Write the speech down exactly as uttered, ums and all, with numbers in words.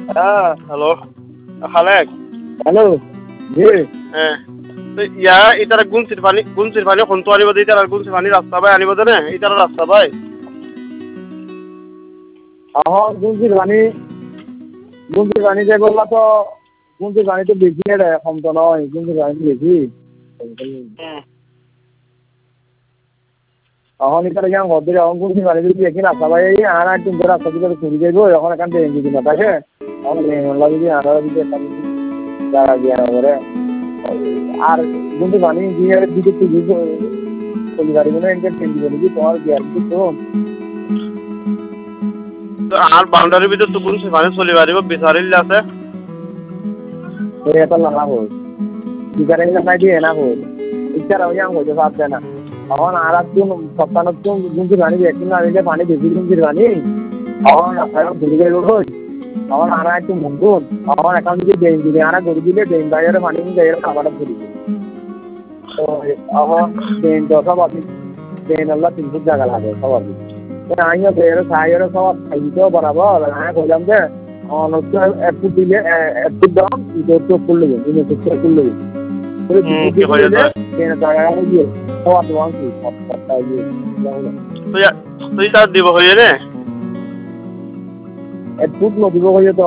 হ্যাঁ hello Khalek hello জি হ্যাঁ তো ইয়া ইতারা গুনসির পানি গুনসির পানি কোন তো আনিব দে ইতারা গুনসির পানি রাস্তা ভাই আনিব দে না ইতারা রাস্তা ভাই এখন গুঞ্জির পানি গুঞ্জির পানি যে বললা তো গুঞ্জির পানি তো বেশি রে কম তো নয় গুঞ্জির পানি তো বেশি এখন ইতারা কেমন ঘর ধরে এখন গুঞ্জির পানি যদি দেখি রাস্তা ভাই আর এক দিন রাস্তা দিকে ঘুরে যাইব এখন এখান থেকে যদি না থাকে এখন মেলা যদি আনা যদি একটা জায়গা দিয়ে আনা করে আর গুঞ্জির পানি দিয়ে দিকে তুই চলে পারিব না এনকে টেন দিবে নাকি তোমার বিয়ার তো তো আর বাউন্ডারির ভিতর তো গুনসির পানি চলে পারিব বিচারিল আছে এটা লাভ হয় বিচারে নাই দিয়ে না হয় ইচ্ছারা হইয়া হইতে পারবে না এখন আর একজন সপ্তাহ গুঞ্জির পানি একদিন না দিলে পানি বেশি গুঞ্জির পানি এখন আপনারা ঘুরে গেল হই এখন আর একটু মঙ্গুন এখন এখন যদি ড্রেন দিলে আর গরু দিলে ড্রেন বাইরে পানি যাইয়ে খাবারটা ঘুরি তো এখন ড্রেন তো সব আপনি ড্রেন আল্লাহ তিন ফুট জায়গা লাগে সব আপনি আমিও বের সাইয়ের সব খাইতেও বরাবর আমি বললাম যে অনস্ত এক ফুট দিলে এক ফুট দাম ইটো তো করলে যাবে ইনো তো করলে যাবে কি হয়ে যায় ট্রেন জায়গা গিয়ে সব দোয়ান কি সব সপ্তাহে গিয়ে তুই তুই তার দিব হয়ে রে এক ফুট নদীব হয়ে তো